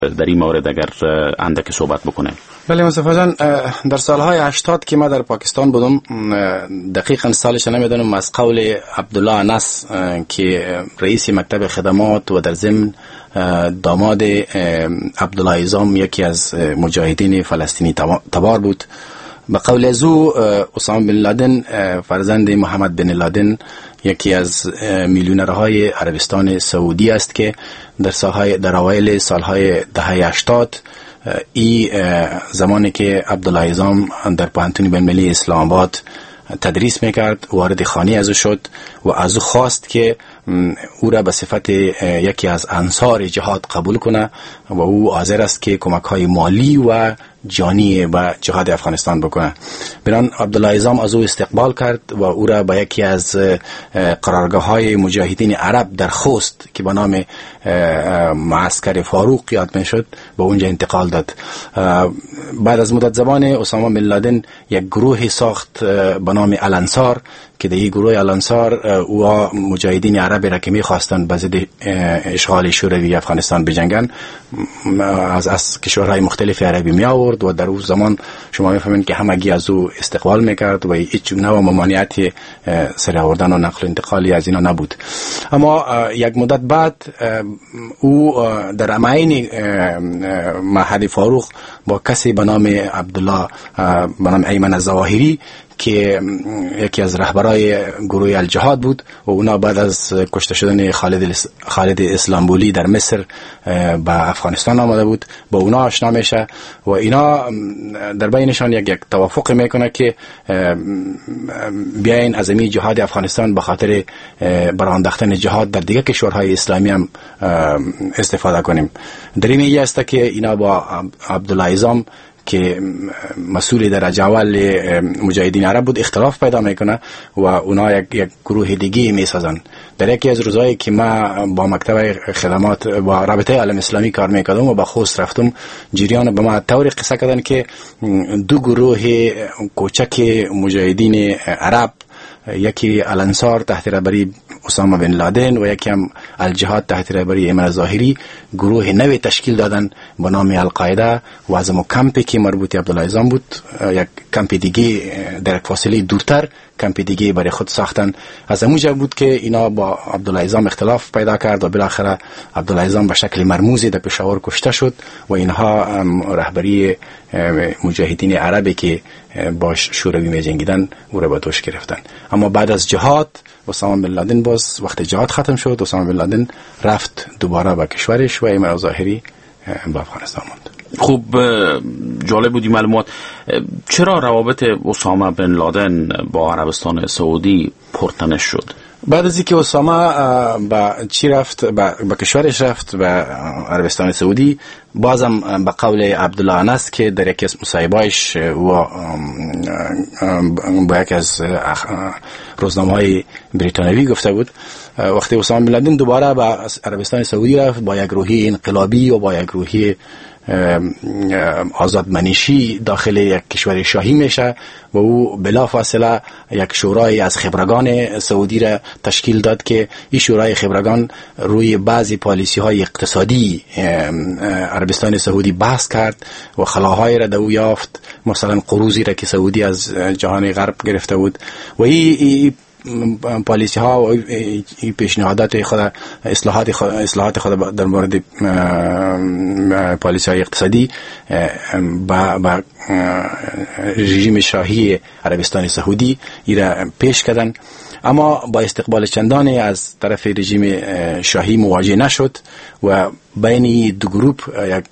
در این مورد اگر اندک صحبت بکنه. بله مصطفی جان، در سالهای 80 که ما در پاکستان بودم، دقیقا سالش نمیدونم، از قول عبدالله انس که رئیس مکتب خدمات و در ضمن داماد عبدالله ایزام یکی از مجاهدین فلسطینی تبار بود، به قول از او اسامه بن لادن فرزند محمد بن لادن یکی از میلیونرهای عربستان سعودی است که در اوایل سالهای دهه 80 زمانی که عبدالله ایزام در پوهنتون بین‌المللی اسلام آباد تدریس میکرد، وارد خانه از او شد و از او خواست که او را به صفت یکی از انصار جهاد قبول کنه و او حاضر است که کمک‌های مالی و جانی به جهاد افغانستان بکنه. بنان عبدالله ایزام از او استقبال کرد و او را به یکی از قرارگاه‌های مجاهدین عرب در خوست که به نام معسکر فاروق یاد میشد به اونجا انتقال داد. بعد از مدت زمان اسامه بن لادن یک گروه ساخت به نام الانصار که در این گروه الانصار او مجاهدین عربی را که می‌خواستند به ضد اشغال شوروی افغانستان بجنگن از کشورهای مختلف عربی می آورد و در اون زمان شما می‌فهمید که همگی از او استقبال می‌کرد و هیچ نوع ممانعتی سر آوردن و نقل و انتقالی از اینا نبود. اما یک مدت بعد او در معین معهد فاروق با کسی به نام عبدالله به نام ایمن الظواهری که یکی از رهبرای گروه الجهاد بود و اونا بعد از کشته شدن خالد اسلامبولی در مصر به افغانستان آمده بود، با اونا آشنا میشه و اینا در بینشان یک توافق میکنه که بیاین از این جهاد افغانستان به خاطر برانداختن جهاد در دیگه کشورهای اسلامی هم استفاده کنیم. در این است که اینا با عبدالله ایزام که مسئول درجه اول مجاهدین عرب بود اختلاف پیدا میکنه و اونا یک گروه دیگه میسازن. در یکی از روزایی که ما با مکتب خدمات با رابطه عالم اسلامی کار میکردم و با خوست رفتم، جریان به ما طوری قصه کردن که دو گروه کوچک مجاهدین عرب، یکی الانصار تحت رهبری اسامه بن لادن و یکی هم الجهاد تحت رهبری ایمن الظاهری، گروه نوی تشکیل دادن به نام القاعده و از کمپی که مربوط عبدالله ایزام بود یک کمپ دیگه در فاصله دورتر کمپ دیگه برای خود ساختن. از همونجا بود که اینا با عبدالله ایزام اختلاف پیدا کرد و بالاخره عبدالله ایزام به شکل مرموزی در پشاور کشته شد و اینها رهبری مجاهدین عربی که باش شوروی می جنگیدن او را به دوش گرفتن. اما بعد از جهاد اسامه بن لادن باز وقت جهاد ختم شد، اسامه بن لادن رفت دوباره به کشورش و ایمن الظاهری به افغانستان ماند. خوب، جالب بودی معلومات. چرا روابط اسامه بن لادن با عربستان سعودی پرتنش شد؟ بعد از اینکه اسامه به کشورش رفت به عربستان سعودی، بازم به قول عبدالله انس که در یکی از مصاحبه‌اش و با یکی از روزنامه‌های بریتانیایی گفته بود، وقتی اسامه بن لادن دوباره به عربستان سعودی رفت با یک روحیه انقلابی و با یک روحیه آزادمنشی داخل یک کشور شاهی میشه و او بلافاصله یک شورای از خبرگان سعودی را تشکیل داد که این شورای خبرگان روی بعضی پالیسی های اقتصادی عربستان سعودی بحث کرد و خلاهای را دو یافت، مثلا قروضی را که سعودی از جهان غرب گرفته بود و این پالیسی ها و پیشنهادات خود اصلاحات خود در مورد پالیسی های اقتصادی با رژیم شاهی عربستان سعودی ایرا پیش کردن، اما با استقبال چندانی از طرف رژیم شاهی مواجه نشد و بین دو گروپ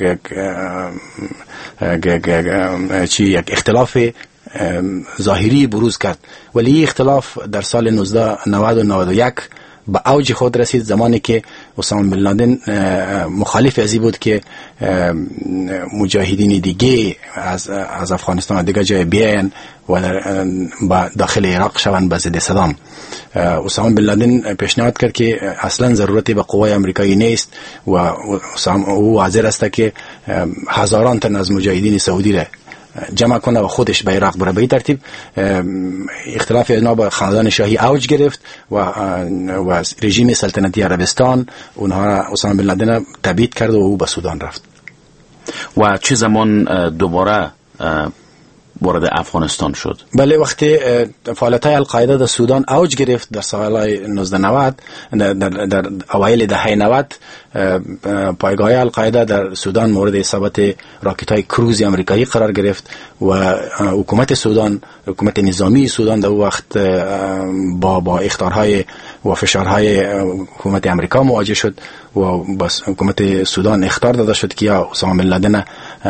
یک اختلاف ظاهری بروز کرد. ولی اختلاف در سال 1990 و 91 به اوج خود رسید زمانی که اسامه بن لادن مخالف ازی بود که مجاهدین دیگه از افغانستان دیگه جای بیاین و با داخل عراق شوند به ضد صدام. اسامه بن لادن پیشنهاد کرد که اصلا ضرورتی به قوای امریکایی نیست و او حاضر است که هزاران تن از مجاهدین سعودی را جمع کنه و خودش به عراق بره. به این ترتیب اختلاف اینا با خاندان شاهی اوج گرفت و رژیم سلطنتی عربستان اونها اسامه بن لادن تبعید کرد و او به سودان رفت. و چه زمان دوباره وارد افغانستان شد؟ بله، وقتی فعالیت‌های القاعده در سودان اوج گرفت در سالهای 1990 در اوایل دهه 90 پایگاه القاعده در سودان مورد اصابت راکت‌های کروز آمریکایی قرار گرفت و حکومت سودان، حکومت نظامی سودان در وقت با اخطارهای و فشارهای حکومت آمریکا مواجه شد و بس حکومت سودان اخطار داده شد که یا اسامه بن لادن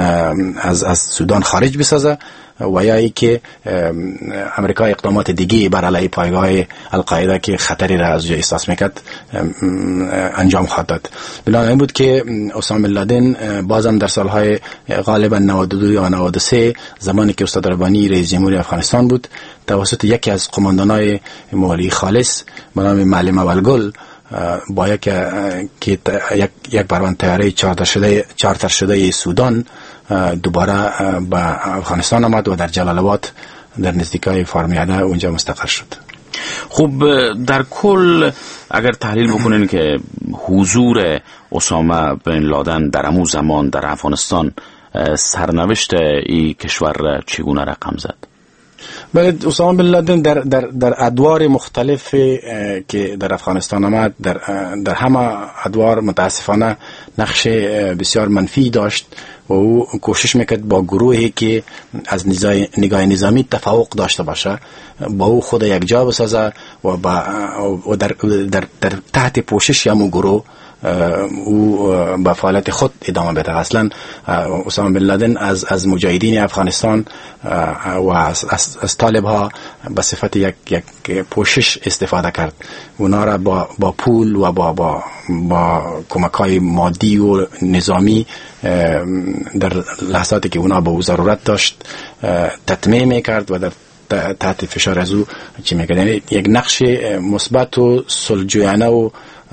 از سودان خارج بسازه و یا ای که امریکا اقدامات دیگه بر علیه پایگاه القاعده که خطری را از جای احساس میکرد انجام خواهد داد. بنابراین بود که اسامه بن لادن بازم در سالهای غالبا 92 یا 93 زمانی که استاد ربانی رئیس جمهوری افغانستان بود توسط یکی از قماندانای موالی خالص به نام معلم اولگل با یک پرواز طیاره چارتر شده سودان دوباره به افغانستان آمد و در جلال آباد در نزدیکای فارمیاده اونجا مستقر شد. خب در کل اگر تحلیل بکنین که حضور اسامه بن لادن در همون زمان در افغانستان سرنوشت این کشور چگونه رقم زد؟ بله، اسامه بن لادن در ادوار مختلف که در افغانستان آمد در همه ادوار متاسفانه نقش بسیار منفی داشت و او کوشش میکرد با گروهی که از نگاه نظامی تفوق داشته باشه با او خود یک جا بسازه و در تحت پوشش همون گروه او با فعالیت خود ادامه بده. اصلا اسامه بن لادن از مجاهدین افغانستان و از طالب ها به صفت یک پوشش استفاده کرد. اونا را با پول و با کمک های مادی و نظامی در لحظاتی که اونا به او ضرورت داشت تطمیع میکرد و در تحت فشار از او چی میکرد. یک نقش مثبت و صلح‌جویانه و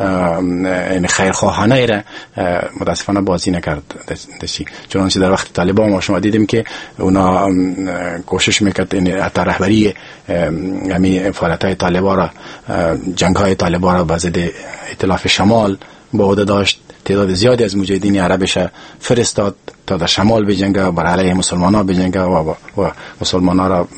خیرخواهانه را متاسفانه بازی نکرد. چنانچه در وقت طالبان ما شما دیدیم که اونا کوشش میکرد حتی رهبری همین فعالیت‌های طالبان را، جنگ‌های طالبان را به ضد ائتلاف شمال به عهده داشت. تعداد زیادی از مجاهدین عربش فرستاد تا در شمال بجنگه و بر علیه مسلمان ها بجنگه و مسلمان ها را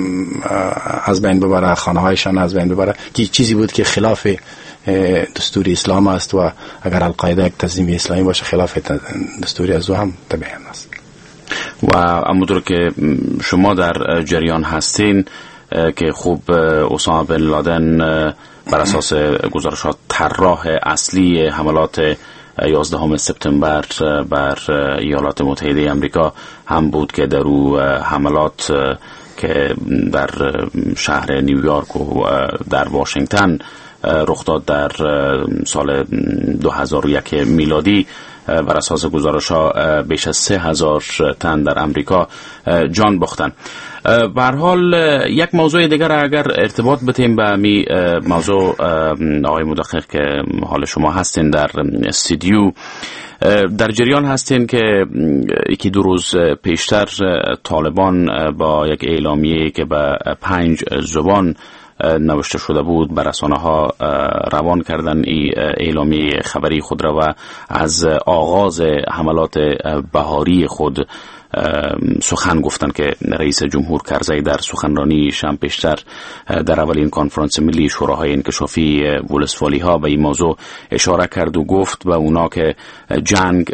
از بین ببره، خانه هایشان از بین ببره، که چیزی بود که خلاف دستور اسلام است و اگر القاعده یک تنظیم اسلامی باشه خلاف دستور از او هم طبیعی است. و همونطور که شما در جریان هستین که خوب اسامه بن لادن بر اساس گزارشات طراح اصلی حملات 11 سپتامبر بر ایالات متحده آمریکا هم بود که در او حملات که در شهر نیویورک و در واشنگتن رخ داد در سال 2001 میلادی بر اساس گزارش‌ها بیش از 3000 تن در امریکا جان باختن. به هر حال یک موضوع دیگر اگر ارتباط بتیم به می موضوع آقای مدقق که حال شما هستین در استودیو در جریان هستین که یکی دو روز پیشتر طالبان با یک اعلامیه که به 5 زبان نوشته شده بود بر رسانه ها روان کردن این اعلامیه خبری خود را و از آغاز حملات بهاری خود سخن گفتن که رئیس جمهور کرزی در سخنرانی شب پیشتر در اولین کنفرانس ملی شوراهای انکشافی ولسوالی ها به این موضوع اشاره کرد و گفت به اونا که جنگ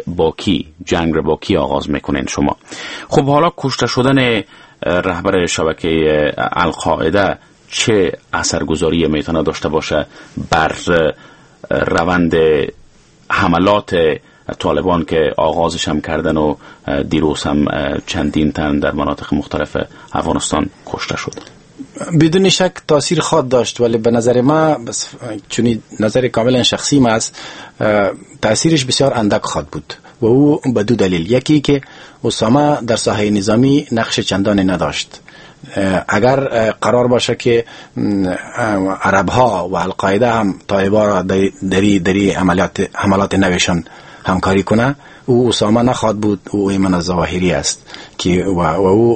با کی آغاز میکنین شما. خب حالا کشته شدن رهبر شبکه القاعده چه اثرگذاری میتونه داشته باشه بر روند حملات طالبان که آغازش هم کردن و دیروز هم چندین تن در مناطق مختلف افغانستان کشته شد؟ بدون شک تاثیر خواهد داشت، ولی به نظر ما چون نظر کاملا شخصی ما است تاثیرش بسیار اندک خواهد بود و او به دو دلیل. یکی که اسامه در ساحه نظامی نقش چندانی نداشت. اگر قرار باشه که عرب ها و القاعده هم طالبان را دری حملات نوشان همکاری کنه، او اسامه نخواد بود، او ایمن الظواهری است که و او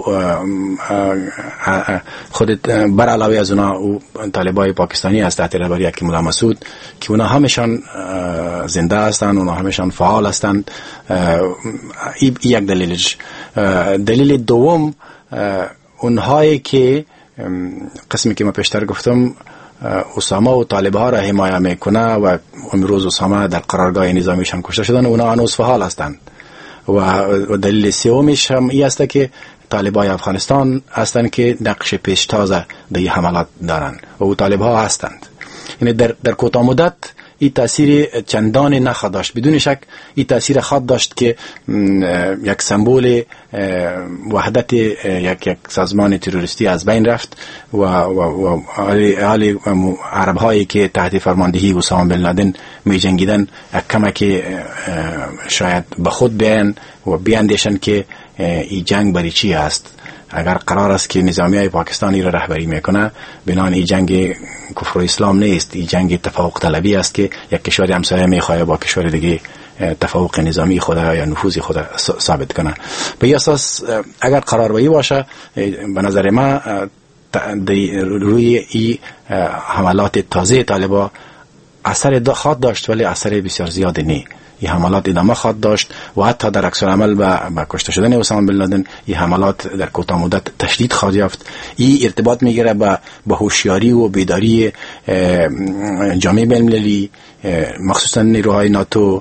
خود بر علاوه از اونا او طالبای پاکستانی است تحت رهبری حکیم الله مسعود که اونا همشان زنده هستند، اونا همشان فعال هستند. یک دلیلش. دلیل دوم اونهایی که قسمی که ما پیشتر گفتم اسامه و طالبه ها را حمایت میکنه و امروز اسامه در قرارگاه نظامیشان کشته شدن، اونا هنوز فعال هستند. و دلیل سومش هم این است که طالبای افغانستان هستند که نقش پیشتاز در این حملات دارند و او طالب ها هستند. یعنی در کوتاه مدت این تاثیر چندان نخواهد داشت. بدون شک این تاثیر خواهد داشت که یک سمبول وحدت یک سازمان تروریستی از بین رفت و حال عرب هایی که تحت فرماندهی اسامه بن لادن می جنگیدن کمک شاید به خود بیان و بیاندیشن که این جنگ برای چی است. اگر قرار است که نظامیای پاکستانی را رهبری میکنه، بنان این جنگ کفر و اسلام نیست، این جنگ تفوق طلبی است که یک کشور همسایه میخواد با کشور دیگه تفوق نظامی خود یا نفوذ خود ثابت کنه. به اساس اگر قرار بایی باشه، به نظر ما روی این حملات تازه طالبا اثر خواهد داشت، ولی اثر بسیار زیاد نه. این حملات ادامه خواهد داشت و حتی در عکس العمل به کشته شدن اسامه بن لادن این حملات در کوتاه مدت تشدید خواهد یافت. این ارتباط میگیره به هوشیاری و بیداری جامعه بین‌المللی، مخصوصا نیروهای ناتو،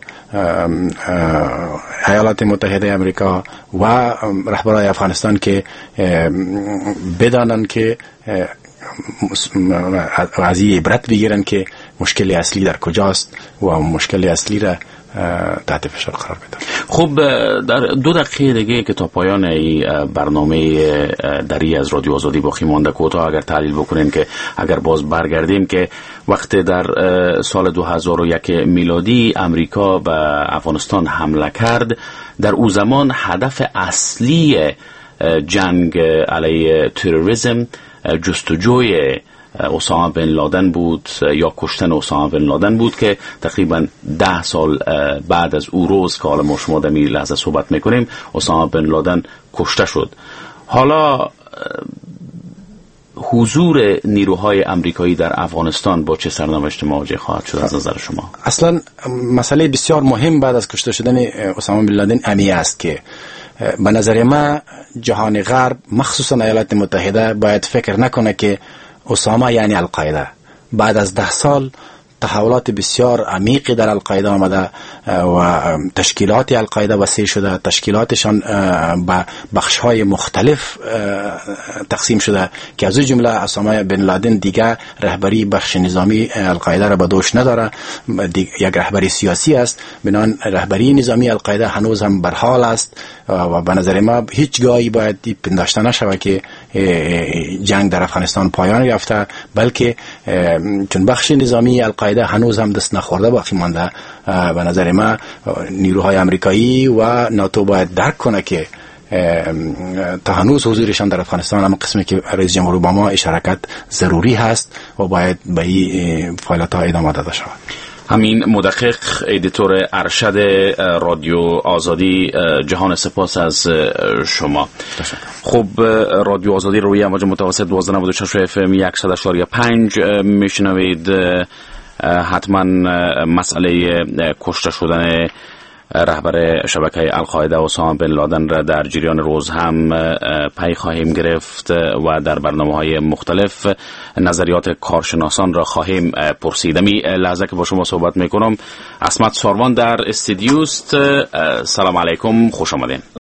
ایالات متحده امریکا و رهبران افغانستان که بدانن که از این عبرت بگیرن که مشکل اصلی در کجاست و مشکل اصلی را تحت فشار قرار بده. خب در 2 دقیقه دیگه که تا پایان این برنامه دری از رادیو آزادی باقی مانده، کوتاه اگر تحلیل بکنین که اگر باز برگردیم که وقتی در سال 2001 میلادی امریکا به افغانستان حمله کرد، در او زمان هدف اصلی جنگ علیه تروریسم جستجوی اسامه بن لادن بود یا کشتن اسامه بن لادن بود که تقریبا 10 سال بعد از او روز که حالا ما شما در این لحظه صحبت میکنیم اسامه بن لادن کشته شد. حالا حضور نیروهای امریکایی در افغانستان با چه سرنوشت مواجه خواهد شد از نظر شما؟ اصلا مسئله بسیار مهم بعد از کشته شدن اسامه بن لادن امی است که به نظر ما جهان غرب مخصوصا ایالات متحده باید فکر نکنه که اسامه یعنی القاعده. بعد از 10 سال تحولات بسیار عمیقی در القاعده آمده و تشکیلات القاعده وسیع شده، تشکیلاتشان به بخش‌های مختلف تقسیم شده که از جمله اسامه بن لادن دیگه رهبری بخش نظامی القاعده را به دوش نداره، یک رهبری سیاسی است. بنان رهبری نظامی القاعده هنوز هم بر حال است و به نظر ما هیچ گاهی باید پنداشته نشود که جنگ در افغانستان پایان یافته، بلکه چون بخش نظامی القاعده هنوز هم دست نخورده باقی مانده، به نظر ما نیروهای امریکایی و ناتو باید درک کنه که تا هنوز حضورشان در افغانستان هم قسمی که رئیس جمهور اوباما اشاره ضروری هست و باید به این فعالیت‌ها ادامه داده شود. همین مدقق ادیتور ارشد رادیو آزادی، جهان سپاس از شما. خب رادیو آزادی روی امواج متوسط 1296 اف ام 100.5 میشنوید. حتما مسئله کشته شدن رهبر شبکه القاعده اسامه بن لادن را در جریان روز هم پی خواهیم گرفت و در برنامه‌های مختلف نظریات کارشناسان را خواهیم پرسید. می لحظه که با شما صحبت میکنم اسمت ساروان در استودیوست. سلام علیکم، خوش آمدین.